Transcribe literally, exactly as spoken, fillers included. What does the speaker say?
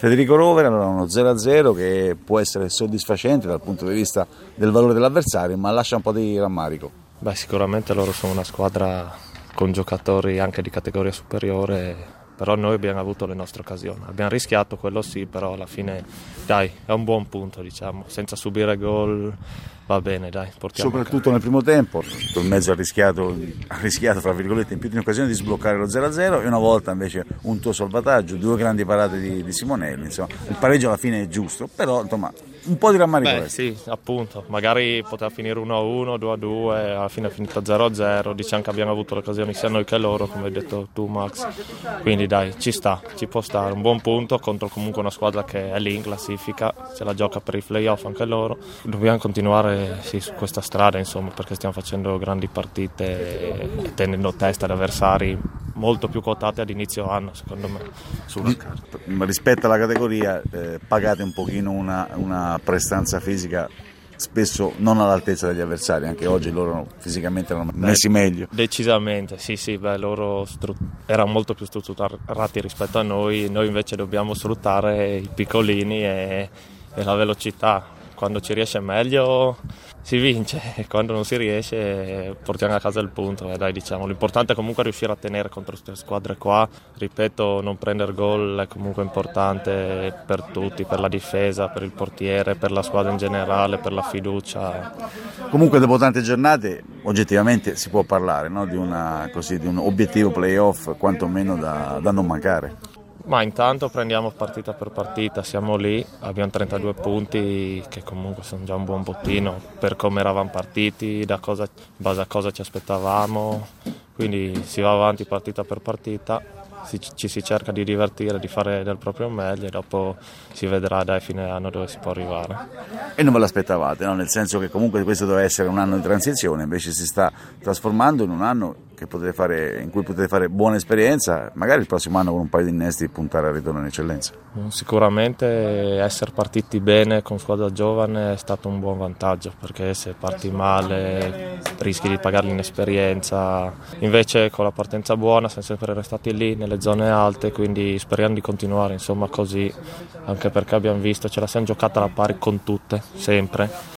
Federico Rovere, allora uno zero a zero che può essere soddisfacente dal punto di vista del valore dell'avversario, ma lascia un po' di rammarico. Beh, sicuramente loro sono una squadra con giocatori anche di categoria superiore, però noi abbiamo avuto le nostre occasioni, abbiamo rischiato, quello sì, però alla fine dai, è un buon punto, diciamo, senza subire gol va bene, dai, portiamo soprattutto nel primo tempo il mezzo ha rischiato, ha rischiato fra virgolette in più di un'occasione di sbloccare lo zero a zero e una volta invece un tuo salvataggio, due grandi parate di, di Simonelli, insomma il pareggio alla fine è giusto, però insomma un po' di rammarico. Beh sì, appunto, magari poteva finire uno a uno, due a due, alla fine è finita zero a zero, diciamo che abbiamo avuto le occasioni sia noi che loro, come hai detto tu Max, quindi dai, ci sta, ci può stare, un buon punto contro comunque una squadra che è lì in classifica, se la gioca per i play-off anche loro, dobbiamo continuare sì, su questa strada, insomma, perché stiamo facendo grandi partite e tenendo testa ad avversari molto più quotati ad inizio anno, secondo me, sulla carta. Rispetto alla categoria eh, pagate un pochino una, una prestanza fisica spesso non all'altezza degli avversari, anche oggi loro fisicamente erano messi beh, meglio. Decisamente, sì sì, beh, loro stru- erano molto più strutturati rispetto a noi, noi invece dobbiamo sfruttare i piccolini e, e la velocità. Quando ci riesce meglio si vince e quando non si riesce portiamo a casa il punto. Eh, dai, diciamo. L'importante è comunque riuscire a tenere contro queste squadre qua. Ripeto, non prendere gol è comunque importante per tutti, per la difesa, per il portiere, per la squadra in generale, per la fiducia. Comunque dopo tante giornate oggettivamente si può parlare, no? di, una, così, di un obiettivo playoff quantomeno da, da non mancare. Ma intanto prendiamo partita per partita, siamo lì, abbiamo trentadue punti che comunque sono già un buon bottino per come eravamo partiti, da cosa, in base a cosa ci aspettavamo, quindi si va avanti partita per partita, si, ci si cerca di divertire, di fare del proprio meglio e dopo si vedrà dai fine anno dove si può arrivare. E non ve l'aspettavate, no? Nel senso che comunque questo doveva essere un anno di transizione, invece si sta trasformando in un anno che potete fare, in cui potete fare buona esperienza, magari il prossimo anno con un paio di innesti puntare al ritorno in eccellenza. Sicuramente essere partiti bene con squadra giovane è stato un buon vantaggio, perché se parti male rischi di pagare l'inesperienza, invece con la partenza buona siamo sempre restati lì nelle zone alte, quindi speriamo di continuare insomma così, anche perché abbiamo visto ce la siamo giocata alla pari con tutte, sempre.